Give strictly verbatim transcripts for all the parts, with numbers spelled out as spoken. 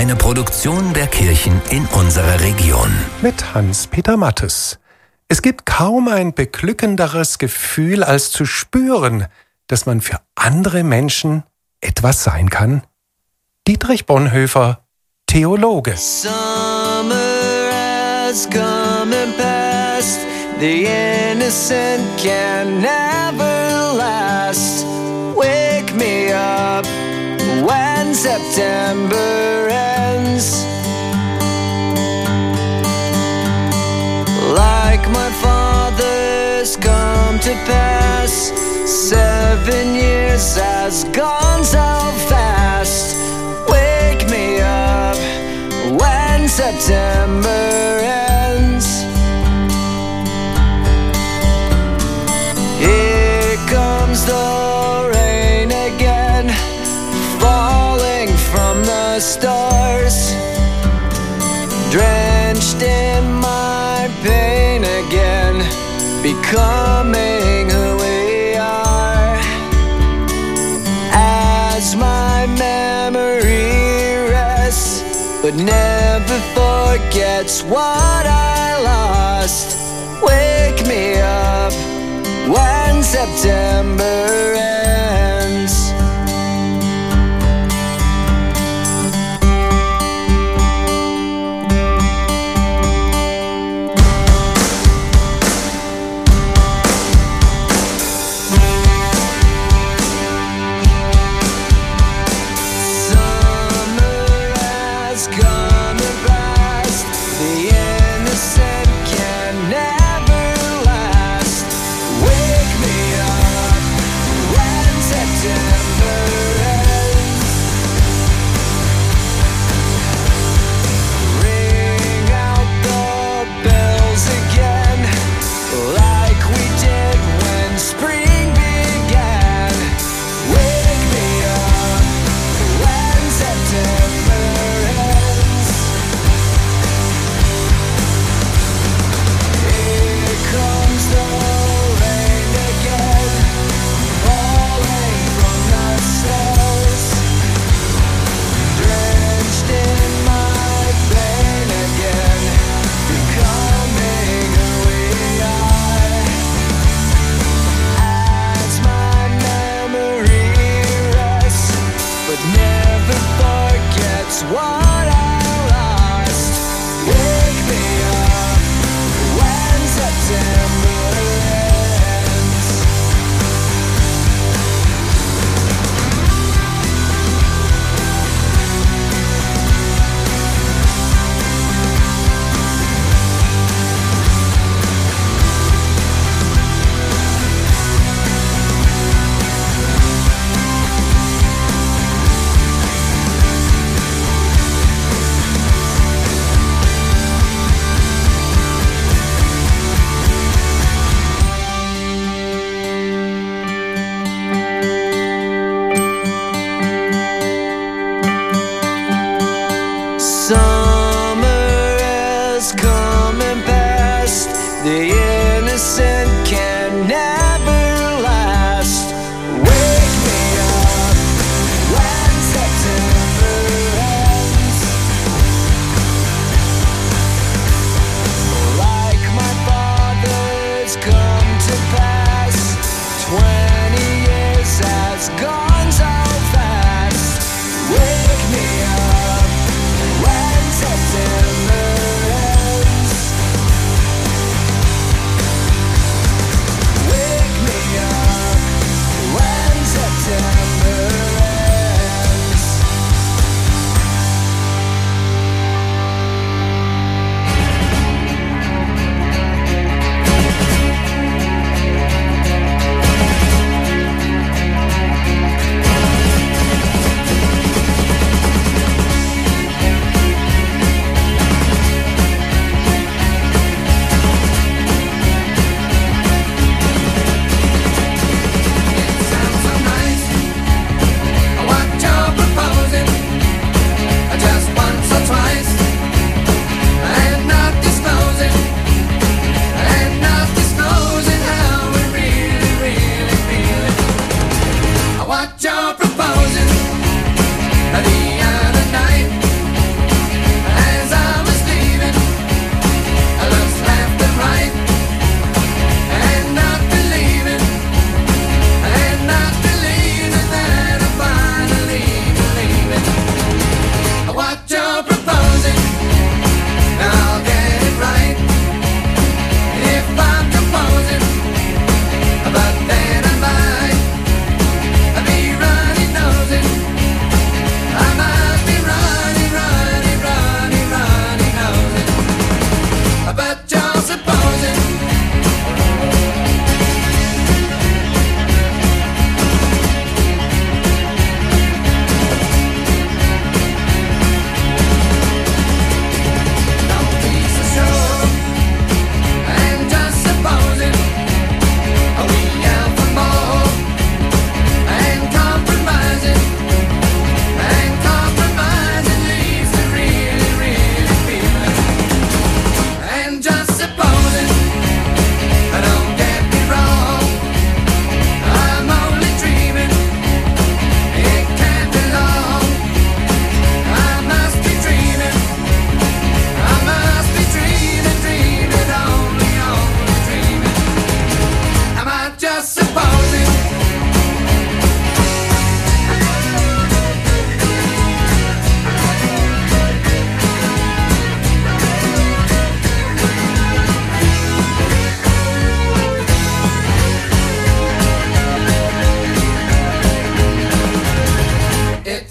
Eine Produktion der Kirchen in unserer Region. Mit Hans-Peter Mattes. Es gibt kaum ein beglückenderes Gefühl, als zu spüren, dass man für andere Menschen etwas sein kann. Dietrich Bonhoeffer, Theologe. Summer has come and passed. The innocent can never last. Wake me up when September ends. Like my father's come to pass, seven years has gone so fast. Wake me up when September ends. Here comes the rain again, falling from the stars, drenched in my pain again, becoming who we are. As my memory rests, but never forgets what I lost. Wake me up when September ends.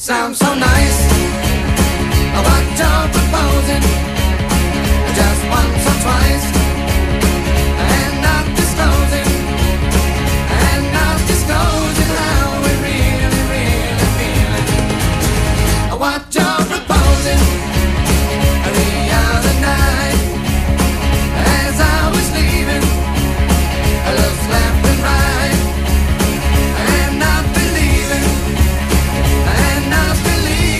sounds so nice. What you're proposing, just once or twice, and not disclosing, and not disclosing how we really, really feeling. What you're proposing the other night, as I was leaving, I looked left and right, and not believing, and not believing.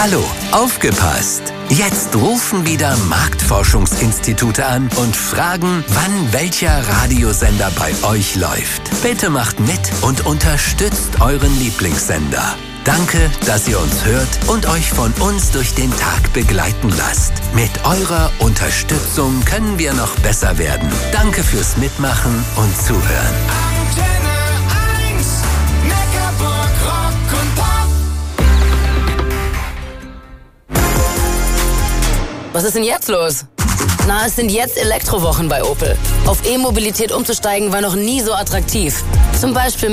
Hallo, aufgepasst! Jetzt rufen wieder Marktforschungsinstitute an und fragen, wann welcher Radiosender bei euch läuft. Bitte macht mit und unterstützt euren Lieblingssender. Danke, dass ihr uns hört und euch von uns durch den Tag begleiten lasst. Mit eurer Unterstützung können wir noch besser werden. Danke fürs Mitmachen und Zuhören. Antenne eins, Neckarburg, Rock und Pop. Was ist denn jetzt los? Na, es sind jetzt Elektrowochen bei Opel. Auf E-Mobilität umzusteigen war noch nie so attraktiv. Zum Beispiel